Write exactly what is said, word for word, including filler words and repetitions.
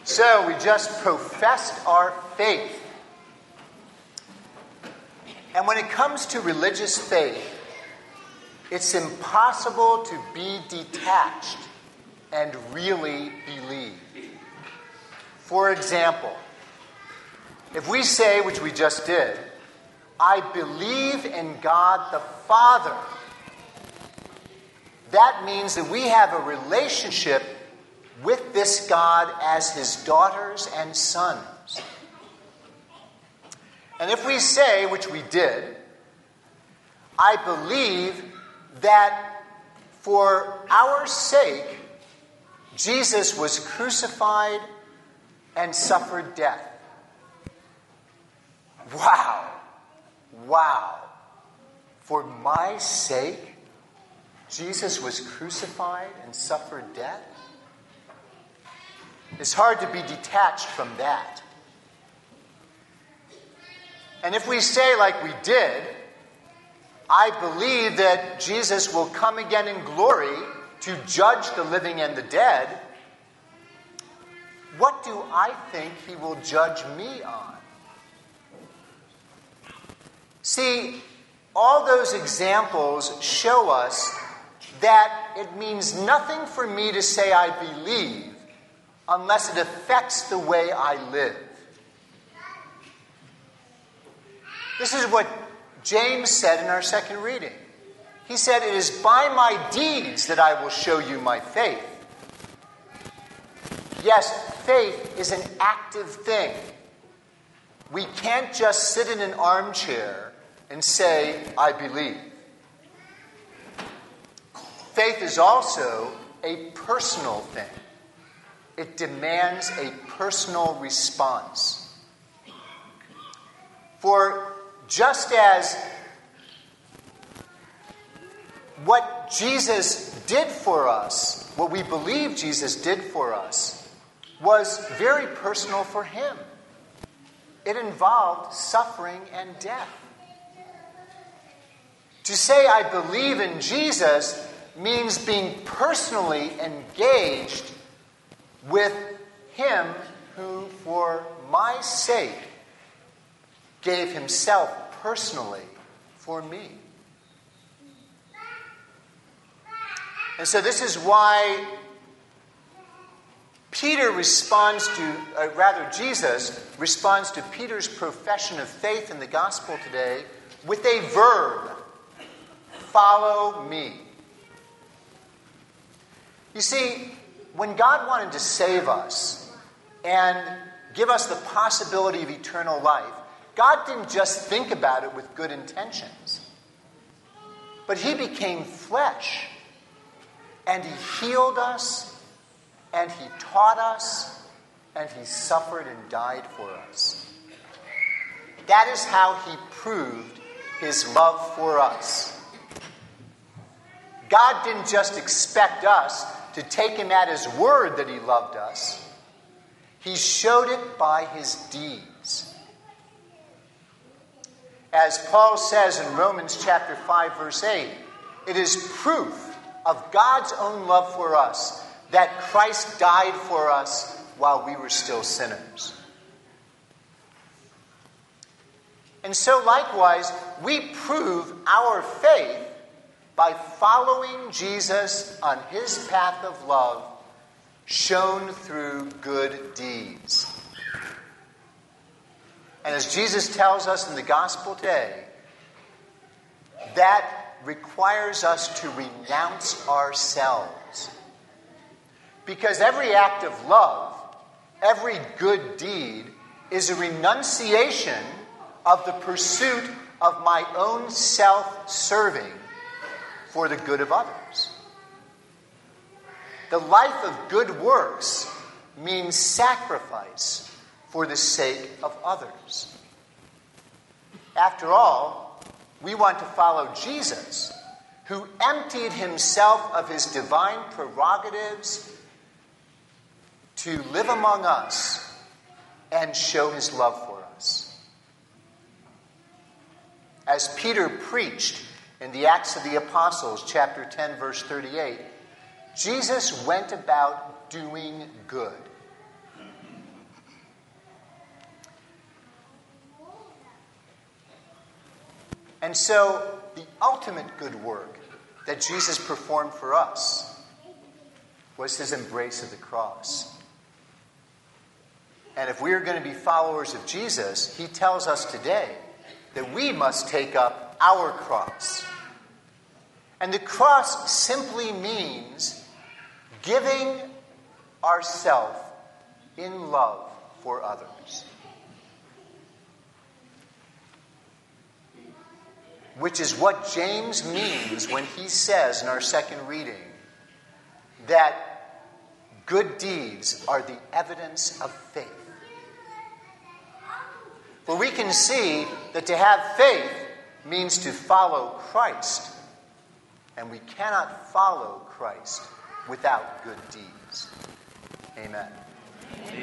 So we just professed our faith. And when it comes to religious faith, it's impossible to be detached and really believe. For example, if we say, which we just did, I believe in God the Father, that means that we have a relationship with this God as his daughters and sons. And if we say, which we did, I believe that for our sake, Jesus was crucified and suffered death. Wow. Wow. For my sake, Jesus was crucified and suffered death? It's hard to be detached from that. And if we say, like we did, I believe that Jesus will come again in glory to judge the living and the dead, what do I think he will judge me on? See, all those examples show us that it means nothing for me to say I believe unless it affects the way I live. This is what James said in our second reading. He said, it is by my deeds that I will show you my faith. Yes, faith is an active thing. We can't just sit in an armchair and say, I believe. Faith is also a personal thing. It demands a personal response. For just as what Jesus did for us, what we believe Jesus did for us, was very personal for him. It involved suffering and death. To say I believe in Jesus means being personally engaged with him who, for my sake, gave himself personally for me. And so this is why Peter responds to, uh, rather Jesus responds to Peter's profession of faith in the gospel today with a verb, follow me. You see, when God wanted to save us and give us the possibility of eternal life, God didn't just think about it with good intentions, but he became flesh, and he healed us, and he taught us, and he suffered and died for us. That is how he proved his love for us. God didn't just expect us to take him at his word that he loved us. He showed it by his deeds. As Paul says in Romans chapter five, verse eight, it is proof of God's own love for us that Christ died for us while we were still sinners. And so likewise, we prove our faith by following Jesus on his path of love, shown through good deeds. And as Jesus tells us in the gospel today, that requires us to renounce ourselves. Because every act of love, every good deed, is a renunciation of the pursuit of my own self-serving for the good of others. The life of good works means sacrifice for the sake of others. After all, we want to follow Jesus, who emptied himself of his divine prerogatives to live among us and show his love for us. As Peter preached in the Acts of the Apostles, chapter ten, verse thirty-eight, Jesus went about doing good. And so, the ultimate good work that Jesus performed for us was his embrace of the cross. And if we are going to be followers of Jesus, he tells us today that we must take up our cross. And the cross simply means giving ourselves in love for others. Which is what James means when he says in our second reading that good deeds are the evidence of faith. For we can see that to have faith means to follow Christ. And we cannot follow Christ without good deeds. Amen.